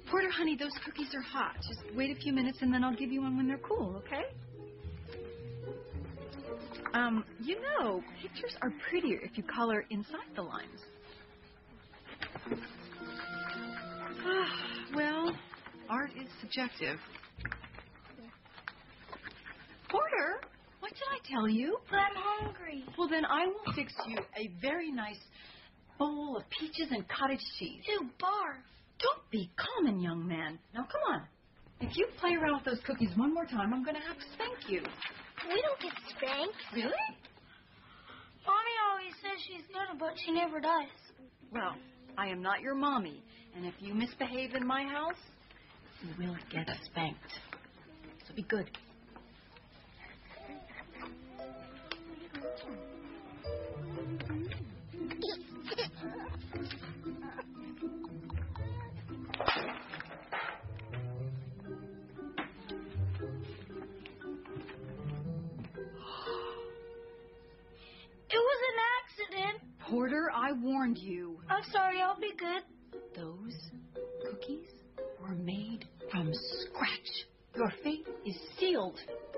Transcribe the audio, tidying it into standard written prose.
Porter, honey, those cookies are hot. Just wait a few minutes and then I'll give you one when they're cool, okay? Pictures are prettier if you color inside the lines. Well, art is subjective. Porter, what did I tell you? But I'm hungry. Well, then I will fix you a very nice bowl of peaches and cottage cheese. Ew, barf. Don't be common, young man. Now, come on. If you play around with those cookies one more time, I'm going to have to spank you. We don't get spanked. Really? Mommy always says she's good, but she never does. Well, I am not your mommy, and if you misbehave in my house, you will get spanked. So be good. It was an accident. Porter, I warned you. I'm sorry, I'll be good. Those cookies were made from scratch. Your fate is sealed.